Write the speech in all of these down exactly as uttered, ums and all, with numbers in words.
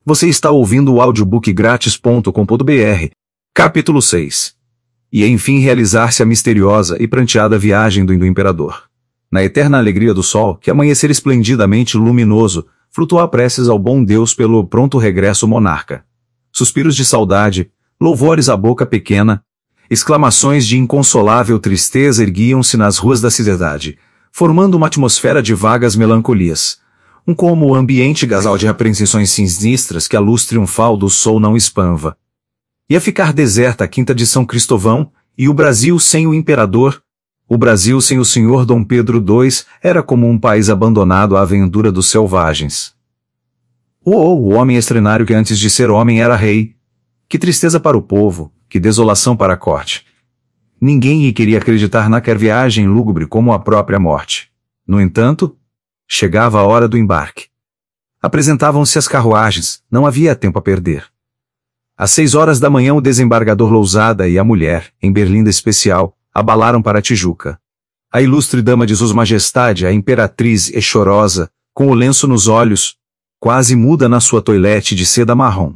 Você está ouvindo o audiobook grátis ponto com ponto br. Capítulo seis. E enfim realizar-se a misteriosa e pranteada viagem do, do imperador. Na eterna alegria do sol, que amanhecer esplendidamente luminoso, flutuar preces ao bom Deus pelo pronto regresso monarca. Suspiros de saudade, louvores à boca pequena, exclamações de inconsolável tristeza erguiam-se nas ruas da cidade, formando uma atmosfera de vagas melancolias. Um como ambiente gasal de apreensões sinistras que a luz triunfal do sol não espanva. Ia ficar deserta a quinta de São Cristóvão, e o Brasil sem o imperador, o Brasil sem o senhor Dom Pedro dois, era como um país abandonado à aventura dos selvagens. Oh, o homem extraordinário que antes de ser homem era rei. Que tristeza para o povo, que desolação para a corte. Ninguém queria acreditar naquela viagem lúgubre como a própria morte. No entanto, chegava a hora do embarque. Apresentavam-se as carruagens, não havia tempo a perder. Às seis horas da manhã o desembargador Lousada e a mulher, em berlinda especial, abalaram para a Tijuca. A ilustre dama de Sua Majestade, a imperatriz e chorosa, com o lenço nos olhos, quase muda na sua toilette de seda marrom.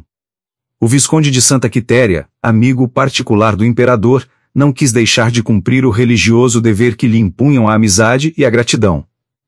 O Visconde de Santa Quitéria, amigo particular do imperador, não quis deixar de cumprir o religioso dever que lhe impunham a amizade e a gratidão.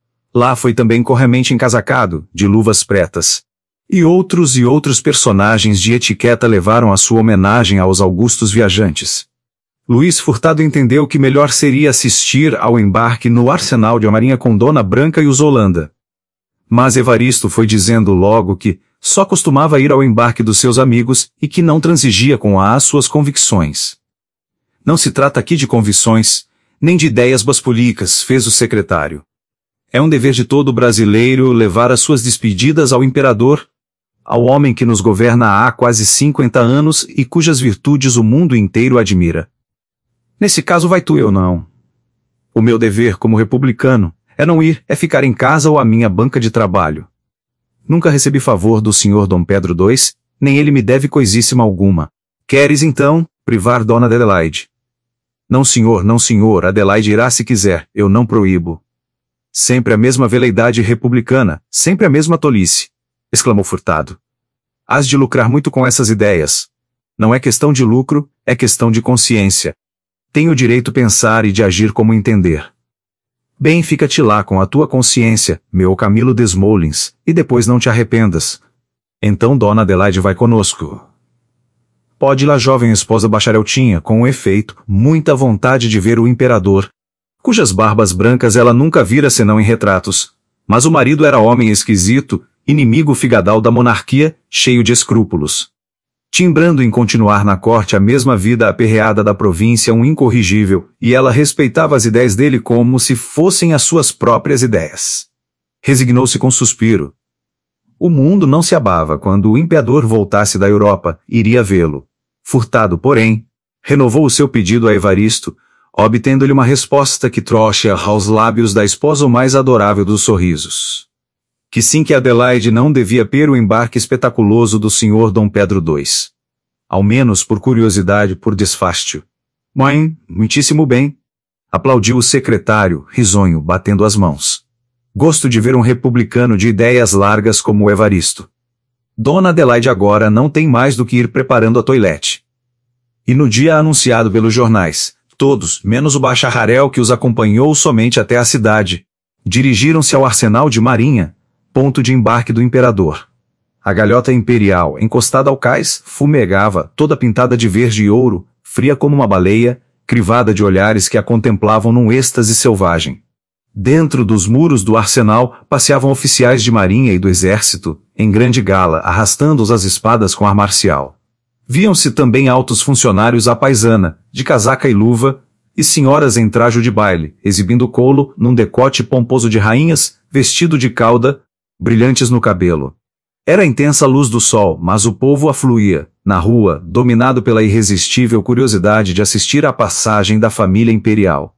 Lá foi também corremente encasacado, de luvas pretas. E outros e outros personagens de etiqueta levaram a sua homenagem aos augustos viajantes. Luiz Furtado entendeu que melhor seria assistir ao embarque no arsenal de Marinha com Dona Branca e os Holanda. Mas Evaristo foi dizendo logo que só costumava ir ao embarque dos seus amigos e que não transigia com as suas convicções. Não se trata aqui de convicções, nem de ideias baspolíticas, fez o secretário. É um dever de todo brasileiro levar as suas despedidas ao imperador, ao homem que nos governa há quase cinquenta anos e cujas virtudes o mundo inteiro admira. Nesse caso vai tu eu não. O meu dever como republicano é não ir, é ficar em casa ou à minha banca de trabalho. Nunca recebi favor do senhor Dom Pedro dois, nem ele me deve coisíssima alguma. Queres então privar Dona Adelaide? Não senhor, não senhor, Adelaide irá se quiser, eu não proíbo. Sempre a mesma veleidade republicana, sempre a mesma tolice, exclamou Furtado. Hás de lucrar muito com essas ideias. Não é questão de lucro, é questão de consciência. Tenho o direito de pensar e de agir como entender. Bem, fica-te lá com a tua consciência, meu Camilo Desmoulins, e depois não te arrependas. Então Dona Adelaide vai conosco. Pode lá, jovem esposa bacharel tinha, com efeito, muita vontade de ver o imperador, cujas barbas brancas ela nunca vira senão em retratos, mas o marido era homem esquisito, inimigo figadal da monarquia, cheio de escrúpulos. Timbrando em continuar na corte a mesma vida aperreada da província um incorrigível, e ela respeitava as ideias dele como se fossem as suas próprias ideias. Resignou-se com suspiro. O mundo não se abava quando o imperador voltasse da Europa, iria vê-lo. Furtado, porém, renovou o seu pedido a Evaristo, obtendo-lhe uma resposta que trouxe aos lábios da esposa o mais adorável dos sorrisos. Que sim, que Adelaide não devia per o embarque espetaculoso do senhor Dom Pedro dois. Ao menos por curiosidade, por desfástio. Mãe, muitíssimo bem. Aplaudiu o secretário, risonho, batendo as mãos. Gosto de ver um republicano de ideias largas como o Evaristo. Dona Adelaide agora não tem mais do que ir preparando a toilette. E no dia anunciado pelos jornais, todos, menos o bacharel que os acompanhou somente até a cidade, dirigiram-se ao arsenal de Marinha, ponto de embarque do imperador. A galhota imperial, encostada ao cais, fumegava, toda pintada de verde e ouro, fria como uma baleia, crivada de olhares que a contemplavam num êxtase selvagem. Dentro dos muros do arsenal, passeavam oficiais de marinha e do exército, em grande gala, arrastando-os as espadas com ar marcial. Viam-se também altos funcionários à paisana, de casaca e luva, e senhoras em trajo de baile, exibindo o colo, num decote pomposo de rainhas, vestido de cauda, brilhantes no cabelo. Era a intensa luz do sol, mas o povo afluía, na rua, dominado pela irresistível curiosidade de assistir à passagem da família imperial.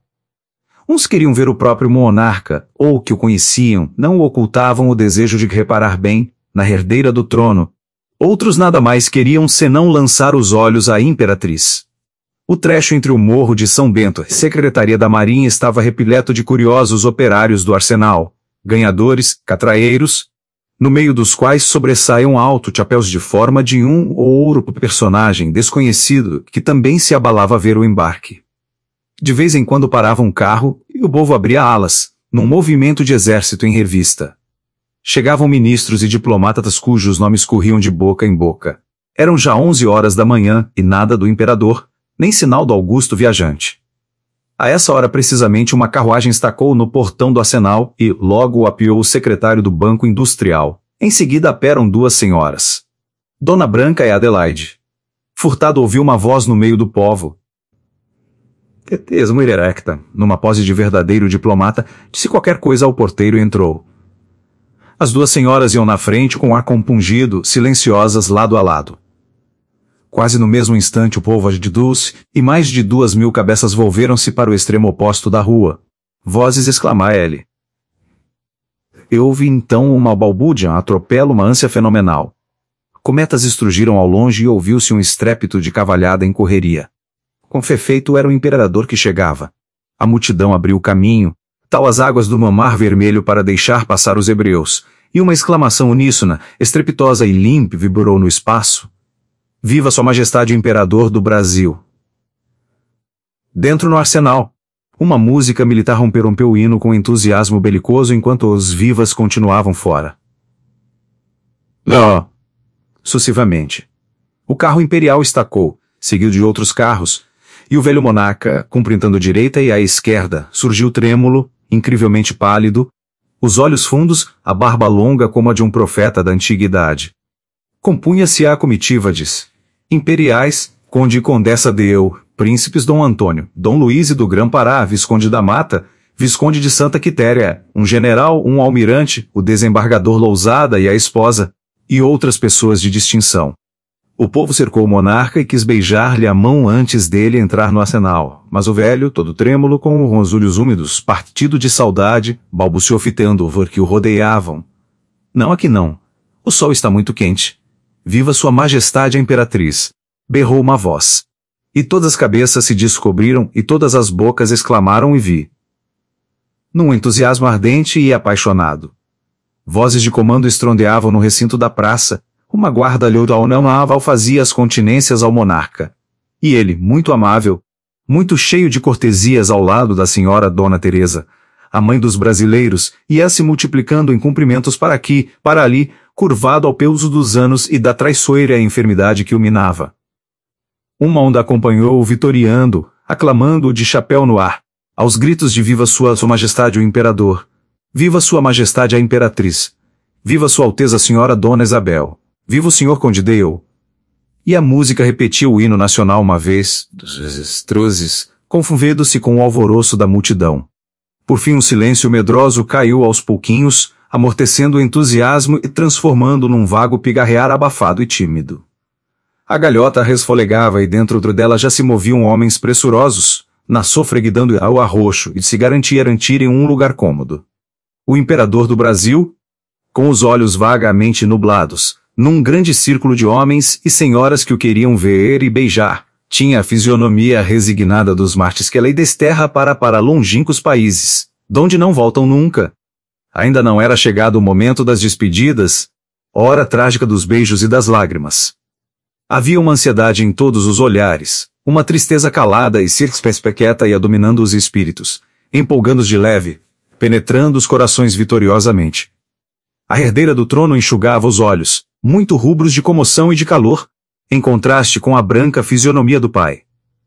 Uns queriam ver o próprio monarca, ou que o conheciam, não ocultavam o desejo de reparar bem, na herdeira do trono. Outros nada mais queriam senão lançar os olhos à imperatriz. O trecho entre o Morro de São Bento e a Secretaria da Marinha estava repleto de curiosos operários do arsenal, ganhadores, catraeiros. no meio dos quais sobressaiam alto chapéus de forma de um ou outro personagem desconhecido que também se abalava a ver o embarque. De vez em quando parava um carro e o povo abria alas, num movimento de exército em revista. Chegavam ministros e diplomatas cujos nomes corriam de boca em boca. Eram já onze horas da manhã e nada do imperador, nem sinal do augusto viajante. A essa hora precisamente uma carruagem estacou no portão do arsenal e logo o apeou o secretário do Banco Industrial. Em seguida apearam duas senhoras. Dona Branca e Adelaide. Furtado ouviu uma voz no meio do povo. Esmo erecta, numa pose de verdadeiro diplomata, disse qualquer coisa ao porteiro e entrou. As duas senhoras iam na frente com o ar compungido, silenciosas lado a lado. Quase no mesmo instante o povo agitou-se, e mais de duas mil cabeças volveram-se para o extremo oposto da rua. Vozes exclamar ele. Eu ouvi então uma balbúrdia, atropelo, uma ânsia fenomenal. Cometas estrugiram ao longe e ouviu-se um estrépito de cavalhada em correria. Com efeito era o imperador que chegava. A multidão abriu o caminho, tal as águas do mar vermelho para deixar passar os hebreus, e uma exclamação uníssona, estrepitosa e limpa vibrou no espaço. Viva Sua Majestade o Imperador do Brasil! Dentro no arsenal, uma música militar rompeu o hino com entusiasmo belicoso enquanto os vivas continuavam fora. Não! Sucessivamente. O carro imperial estacou, seguido de outros carros, e o velho monarca, cumprimentando à direita e à esquerda, surgiu trêmulo, incrivelmente pálido, os olhos fundos, a barba longa como a de um profeta da antiguidade. Compunha-se a comitiva de imperiais, conde e condessa de Eu, príncipes Dom Antônio, Dom Luís e do Grã-Pará, visconde da Mata, visconde de Santa Quitéria, um general, um almirante, o desembargador Lousada e a esposa, e outras pessoas de distinção. O povo cercou o monarca e quis beijar-lhe a mão antes dele entrar no arsenal, mas o velho, todo trêmulo, com os olhos úmidos, partido de saudade, balbuciou fitando o que o rodeavam. Não, aqui não. O sol está muito quente. Viva Sua Majestade a Imperatriz! Berrou uma voz. E todas as cabeças se descobriram e todas as bocas exclamaram e vi. Num entusiasmo ardente e apaixonado. Vozes de comando estrondeavam no recinto da praça, uma guarda naval fazia as continências ao monarca. E ele, muito amável, muito cheio de cortesias ao lado da senhora Dona Teresa, a mãe dos brasileiros, ia se multiplicando em cumprimentos para aqui, para ali, curvado ao peso dos anos e da traiçoeira enfermidade que o minava. Uma onda acompanhou-o vitoriando, aclamando-o de chapéu no ar, aos gritos de Viva Sua, Sua Majestade o Imperador! Viva Sua Majestade a Imperatriz! Viva Sua Alteza Senhora Dona Isabel! Viva o Senhor Conde de Eu! E a música repetiu o hino nacional uma vez, dos estruzes, confundindo-se com o alvoroço da multidão. Por fim um silêncio medroso caiu aos pouquinhos, amortecendo o entusiasmo e transformando num vago pigarrear abafado e tímido. A galhota resfolegava e dentro dela já se moviam homens pressurosos, na sofregue dando ao arroxo e se garantirem um lugar cômodo. O imperador do Brasil, com os olhos vagamente nublados, num grande círculo de homens e senhoras que o queriam ver e beijar, tinha a fisionomia resignada dos martes que a lei desterra para para longínquos países, donde não voltam nunca. Ainda não era chegado o momento das despedidas, hora trágica dos beijos e das lágrimas. Havia uma ansiedade em todos os olhares, uma tristeza calada e circunspecta ia dominando os espíritos, empolgando-os de leve, penetrando os corações vitoriosamente. A herdeira do trono enxugava os olhos, muito rubros de comoção e de calor, em contraste com a branca fisionomia do pai.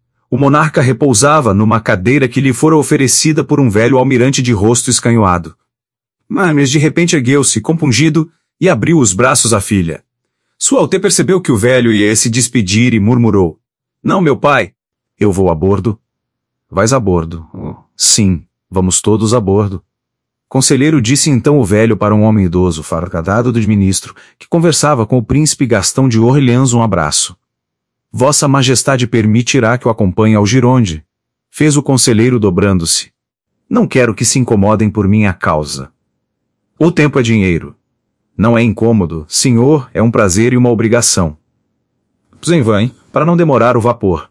O monarca repousava numa cadeira que lhe fora oferecida por um velho almirante de rosto escanhoado. Mas de repente ergueu-se, compungido, e abriu os braços à filha. Sua Alteza percebeu que o velho ia se despedir e murmurou. Não, meu pai. Eu vou a bordo. Vais a bordo. Oh, sim, vamos todos a bordo. Conselheiro disse então o velho para um homem idoso, farcadado de ministro, que conversava com o príncipe Gastão de Orleans um abraço. Vossa Majestade permitirá que o acompanhe ao Gironde, fez o conselheiro dobrando-se. Não quero que se incomodem por minha causa. O tempo é dinheiro. Não é incômodo, senhor, é um prazer e uma obrigação. Pois vem, para não demorar o vapor.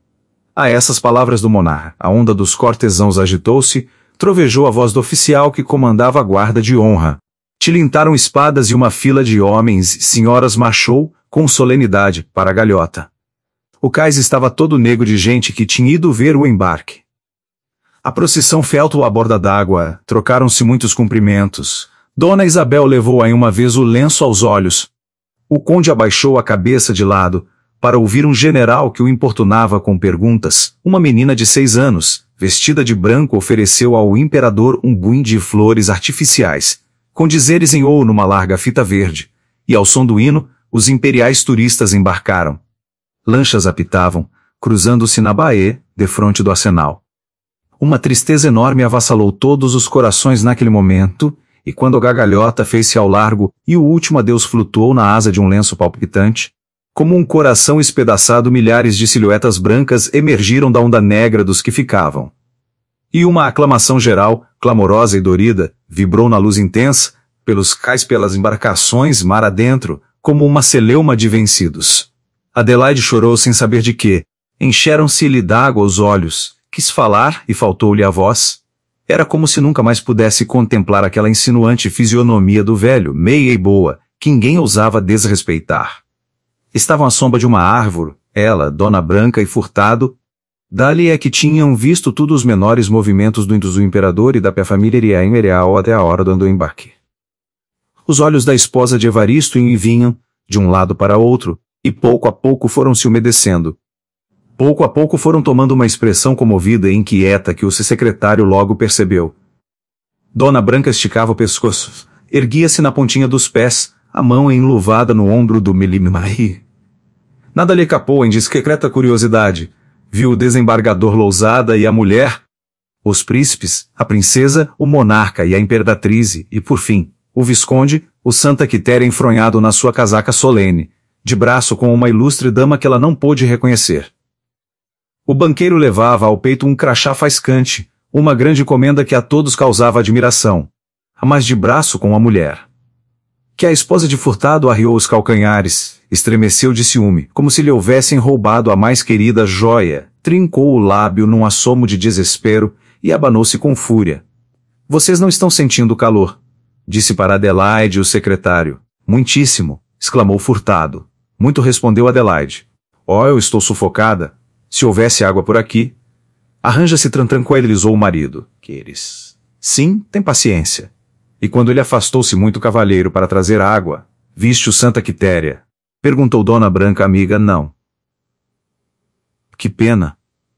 A essas palavras do monarca, a onda dos cortesãos agitou-se, trovejou a voz do oficial que comandava a guarda de honra. Tilintaram espadas e uma fila de homens e senhoras marchou, com solenidade, para a galhota. O cais estava todo negro de gente que tinha ido ver o embarque. A procissão feltou à borda d'água, trocaram-se muitos cumprimentos. Dona Isabel levou aí uma vez o lenço aos olhos. O conde abaixou a cabeça de lado, para ouvir um general que o importunava com perguntas. Uma menina de seis anos, vestida de branco, ofereceu ao imperador um buim de flores artificiais, com dizeres em ouro numa larga fita verde, e ao som do hino, os imperiais turistas embarcaram. Lanchas apitavam, cruzando-se na baía, defronte do arsenal. Uma tristeza enorme avassalou todos os corações naquele momento, e quando a gargalhota fez-se ao largo e o último adeus flutuou na asa de um lenço palpitante, como um coração espedaçado, milhares de silhuetas brancas emergiram da onda negra dos que ficavam. E uma aclamação geral, clamorosa e dorida, vibrou na luz intensa, pelos cais, pelas embarcações, mar adentro, como uma celeuma de vencidos. Adelaide chorou sem saber de quê. Encheram-se-lhe d'água os olhos. Quis falar e faltou-lhe a voz. Era como se nunca mais pudesse contemplar aquela insinuante fisionomia do velho, meia e boa, que ninguém ousava desrespeitar. Estavam à sombra de uma árvore, ela, Dona Branca e Furtado. Dali é que tinham visto todos os menores movimentos do do imperador e da família Imperial até a hora do embarque. Os olhos da esposa de Evaristo iam e vinham, de um lado para outro, e pouco a pouco foram se umedecendo. Pouco a pouco foram tomando uma expressão comovida e inquieta que o secretário logo percebeu. Dona Branca esticava o pescoço, erguia-se na pontinha dos pés, a mão enluvada no ombro do Melimai. Nada lhe escapou em discreta curiosidade. Viu o desembargador Lousada e a mulher, os príncipes, a princesa, o monarca e a imperatriz e, por fim, o visconde, o Santa Quitéria enfronhado na sua casaca solene, de braço com uma ilustre dama que ela não pôde reconhecer. O banqueiro levava ao peito um crachá faiscante, uma grande comenda que a todos causava admiração, mas de braço com a mulher. Que a esposa de Furtado arriou os calcanhares, estremeceu de ciúme, como se lhe houvessem roubado a mais querida joia, trincou o lábio num assomo de desespero e abanou-se com fúria. Vocês não estão sentindo calor, disse para Adelaide o secretário. Muitíssimo, exclamou Furtado. Muito, respondeu Adelaide. Oh, eu estou sufocada. Se houvesse água por aqui. Arranja-se, tranquilizou o marido. Queres? Sim, tem paciência. E quando ele afastou-se muito o cavalheiro para trazer água, viste o Santa Quitéria? Perguntou Dona Branca amiga. Não. Que pena.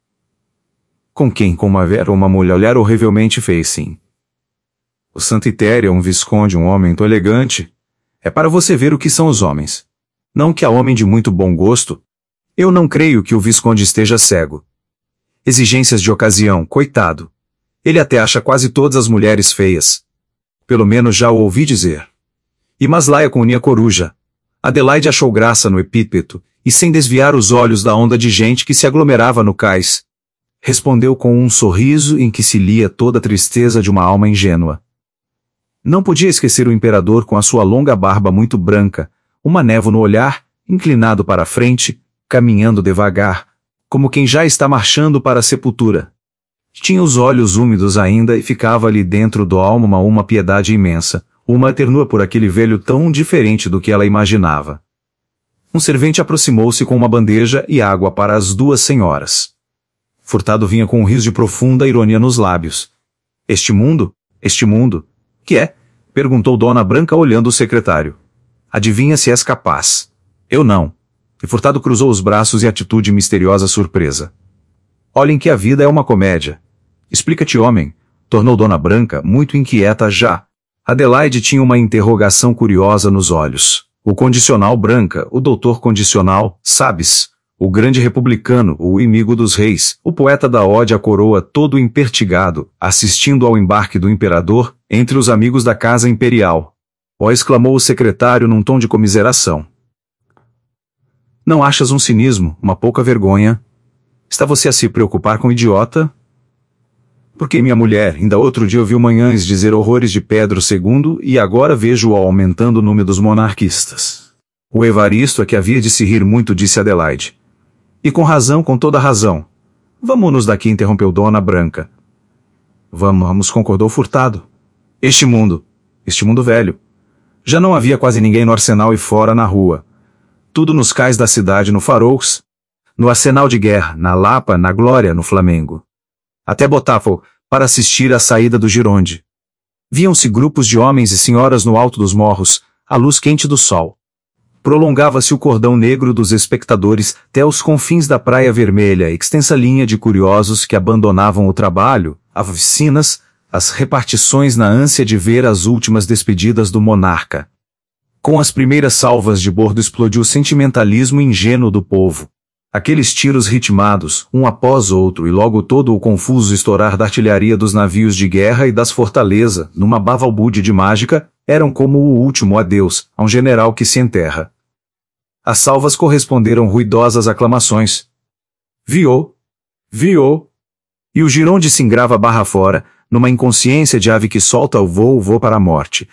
Com quem? Com uma vera ou uma mulher horrivelmente fez, sim. O Santa Quitéria, um visconde, um homem tão elegante. É para você ver o que são os homens. Não que há homem de muito bom gosto. Eu não creio que o visconde esteja cego. Exigências de ocasião, coitado. Ele até acha quase todas as mulheres feias. Pelo menos já o ouvi dizer. E Maslaia com unia coruja. Adelaide achou graça no epíteto, e sem desviar os olhos da onda de gente que se aglomerava no cais, respondeu com um sorriso em que se lia toda a tristeza de uma alma ingênua. Não podia esquecer o imperador com a sua longa barba muito branca, uma névoa no olhar, inclinado para a frente, caminhando devagar, como quem já está marchando para a sepultura. Tinha os olhos úmidos ainda e ficava ali dentro do alma uma piedade imensa, uma ternura por aquele velho tão diferente do que ela imaginava. Um servente aproximou-se com uma bandeja e água para as duas senhoras. Furtado vinha com um riso de profunda ironia nos lábios. Este mundo? Este mundo? Que é? Perguntou Dona Branca olhando o secretário. Adivinha se és capaz. Eu não. E Furtado cruzou os braços e atitude misteriosa surpresa. Olhem que a vida é uma comédia. Explica-te, homem, tornou Dona Branca, muito inquieta já. Adelaide tinha uma interrogação curiosa nos olhos. O condicional Branca, o doutor condicional, sabes, o grande republicano, o inimigo dos reis, o poeta da ode à coroa todo empertigado, assistindo ao embarque do imperador, entre os amigos da casa imperial. Ó, exclamou o secretário num tom de comiseração. Não achas um cinismo, uma pouca vergonha? Está você a se preocupar com o idiota? Porque minha mulher, ainda outro dia ouviu Manhães dizer horrores de Pedro segundo e agora vejo-o aumentando o número dos monarquistas. O Evaristo é que havia de se rir muito, disse Adelaide. E com razão, com toda razão. Vamos-nos daqui, interrompeu Dona Branca. Vamos, concordou Furtado. Este mundo, este mundo velho, Já não havia quase ninguém no arsenal e fora na rua. Tudo nos cais da cidade, no Faroux, no arsenal de guerra, na Lapa, na Glória, no Flamengo. Até Botafogo, para assistir à saída do Gironde. Viam-se grupos de homens e senhoras no alto dos morros, à luz quente do sol. Prolongava-se o cordão negro dos espectadores até os confins da Praia Vermelha, extensa linha de curiosos que abandonavam o trabalho, as oficinas, as repartições na ânsia de ver as últimas despedidas do monarca. Com as primeiras salvas de bordo explodiu o sentimentalismo ingênuo do povo. Aqueles tiros ritmados, um após outro, e logo todo o confuso estourar da artilharia dos navios de guerra e das fortalezas, numa bavalbude de mágica, eram como o último adeus a um general que se enterra. As salvas corresponderam ruidosas aclamações. Viou! Viou! E o Gironde se engrava barra fora, numa inconsciência de ave que solta o voo, voo para a morte.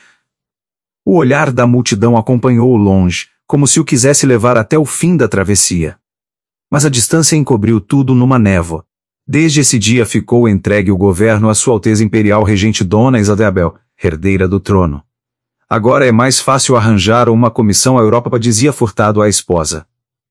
O olhar da multidão acompanhou-o longe, como se o quisesse levar até o fim da travessia. Mas a distância encobriu tudo numa névoa. Desde esse dia ficou entregue o governo à Sua Alteza Imperial Regente Dona Isabel, herdeira do trono. Agora é mais fácil arranjar uma comissão à Europa, dizia Furtado à esposa.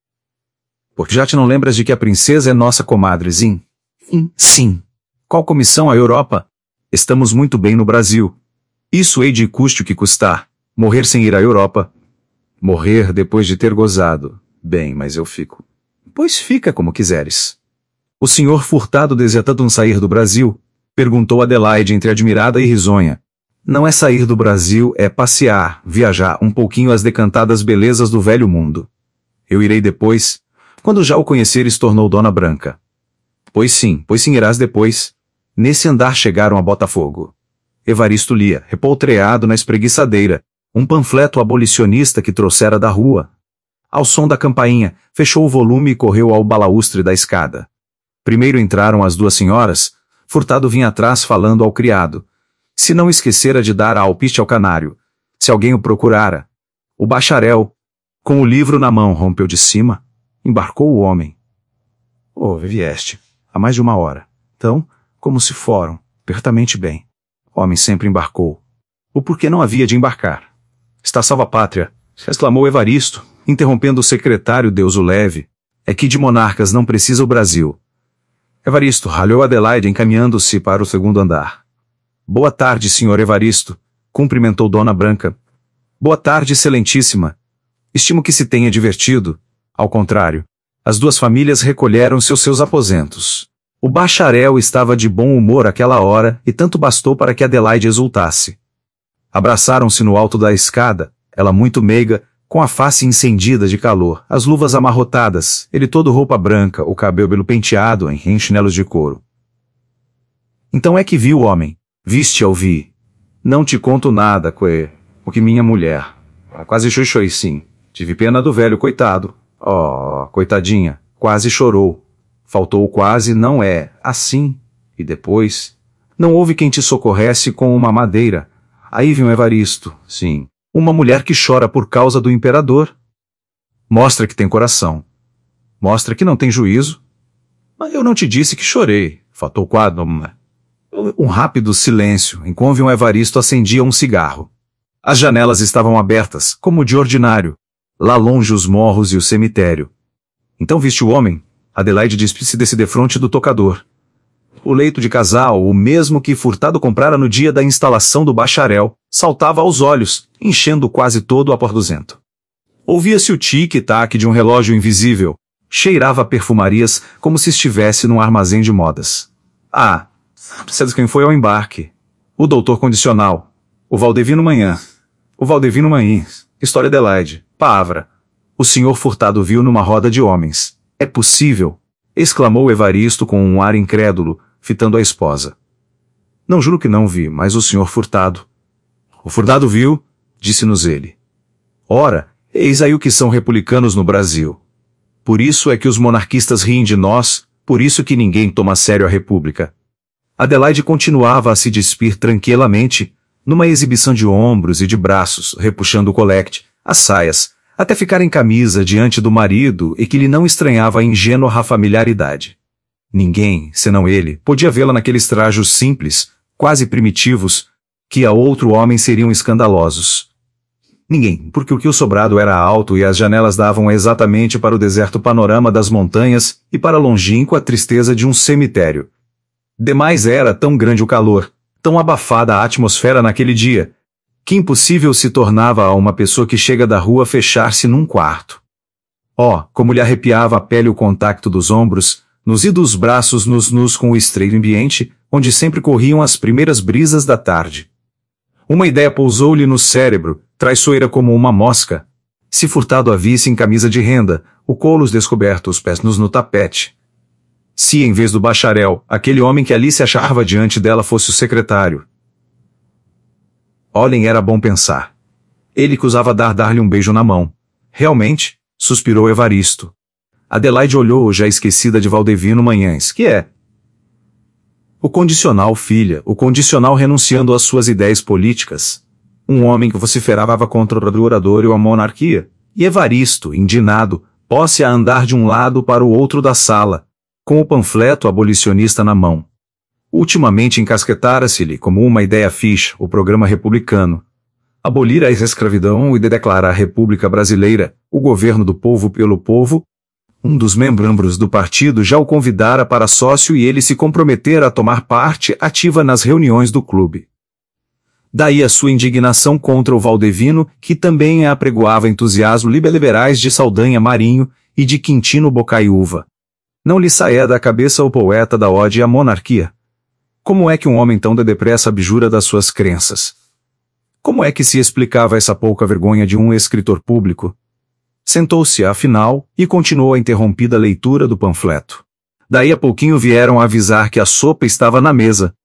Porque já te não lembras de que a princesa é nossa comadrezinha? Sim. Sim. Qual comissão à Europa? Estamos muito bem no Brasil. Isso hei de custe o que custar. Morrer sem ir à Europa. Morrer depois de ter gozado. Bem, mas eu fico. Pois fica como quiseres. O senhor Furtado deseja tanto sair do Brasil? Perguntou Adelaide entre admirada e risonha. Não é sair do Brasil, é passear, viajar um pouquinho as decantadas belezas do velho mundo. Eu irei depois, quando já o conheceres, tornou Dona Branca. Pois sim, pois sim irás depois. Nesse andar chegaram a Botafogo. Evaristo lia, repoltreado na espreguiçadeira, um panfleto abolicionista que trouxera da rua. Ao som da campainha, fechou o volume e correu ao balaustre da escada. Primeiro entraram as duas senhoras. Furtado vinha atrás falando ao criado. Se não esquecera de dar a alpiste ao canário. Se alguém o procurara. O bacharel, com o livro na mão, rompeu de cima. Embarcou o homem. Oh, vieste. Há mais de uma hora. Então, como se foram, pertamente bem. O homem sempre embarcou. O porquê não havia de embarcar? Está salva a pátria, exclamou Evaristo, interrompendo o secretário, Deus o leve. É que de monarcas não precisa o Brasil. Evaristo, ralhou Adelaide encaminhando-se para o segundo andar. Boa tarde, senhor Evaristo, cumprimentou Dona Branca. Boa tarde, excelentíssima. Estimo que se tenha divertido. Ao contrário, as duas famílias recolheram-se aos seus aposentos. O bacharel estava de bom humor àquela hora e tanto bastou para que Adelaide exultasse. Abraçaram-se no alto da escada, ela muito meiga, com a face incendida de calor, as luvas amarrotadas, ele todo roupa branca, o cabelo penteado em chinelos de couro. Então é que vi o homem. Viste, eu vi. Não te conto nada, coe, o que minha mulher. Quase chuchou, sim. Tive pena do velho, coitado. Oh, coitadinha, quase chorou. Faltou quase, não é, assim. E depois? Não houve quem te socorresse com uma madeira. Aí viu um Evaristo, sim. Uma mulher que chora por causa do imperador. Mostra que tem coração. Mostra que não tem juízo. Mas eu não te disse que chorei. Faltou quadro. Um rápido silêncio, enquanto um Evaristo acendia um cigarro. As janelas estavam abertas, como de ordinário. Lá longe os morros e o cemitério. Então viste o homem? Adelaide despisse desse defronte do tocador. O leito de casal, o mesmo que Furtado comprara no dia da instalação do bacharel, saltava aos olhos, enchendo quase todo o aposento. Ouvia-se o tique-tac de um relógio invisível. Cheirava perfumarias como se estivesse num armazém de modas. Ah, sabe quem foi ao embarque? O doutor condicional. O Valdevino Manhã. O Valdevino Manhã. História Adelaide. Palavra. O senhor Furtado viu numa roda de homens. É possível? Exclamou Evaristo com um ar incrédulo, fitando a esposa. Não juro que não vi, mas o senhor Furtado. O Furtado viu, disse-nos ele. Ora, eis aí o que são republicanos no Brasil. Por isso é que os monarquistas riem de nós, por isso que ninguém toma a sério a república. Adelaide continuava a se despir tranquilamente, numa exibição de ombros e de braços, repuxando o colete, as saias, até ficar em camisa diante do marido e que lhe não estranhava a ingênua familiaridade. Ninguém, senão ele, podia vê-la naqueles trajos simples, quase primitivos, que a outro homem seriam escandalosos. Ninguém, porque o que o sobrado era alto e as janelas davam exatamente para o deserto panorama das montanhas e para a longínqua tristeza de um cemitério. Demais era tão grande o calor, tão abafada a atmosfera naquele dia, que impossível se tornava a uma pessoa que chega da rua fechar-se num quarto. Oh, como lhe arrepiava a pele o contacto dos ombros, nos e dos braços nos nus com o estreito ambiente, onde sempre corriam as primeiras brisas da tarde. Uma ideia pousou-lhe no cérebro, traiçoeira como uma mosca. Se furtado a visse em camisa de renda, o colos descoberto, os pés nus no tapete. Se, em vez do bacharel, aquele homem que ali se achava diante dela fosse o secretário. Olhem, era bom pensar. Ele cusava dar dar-lhe um beijo na mão. Realmente, suspirou Evaristo. Adelaide olhou já esquecida de Valdevino Manhães, que é? O condicional, filha, o condicional renunciando às suas ideias políticas. Um homem que vociferava contra o orador e a monarquia. E Evaristo, indignado, pôs-se a andar de um lado para o outro da sala, com o panfleto abolicionista na mão. Ultimamente encasquetara-se-lhe como uma ideia fixa o programa republicano. Abolir a escravidão e de declarar a República Brasileira, o governo do povo pelo povo. Um dos membros do partido já o convidara para sócio e ele se comprometera a tomar parte ativa nas reuniões do clube. Daí a sua indignação contra o Valdevino, que também apregoava entusiasmo liberais de Saldanha Marinho e de Quintino Bocaiúva. Não lhe saía da cabeça o poeta da ode à monarquia. Como é que um homem tão de depressa abjura das suas crenças? Como é que se explicava essa pouca vergonha de um escritor público? Sentou-se, afinal, e continuou a interrompida leitura do panfleto. Daí a pouquinho vieram avisar que a sopa estava na mesa,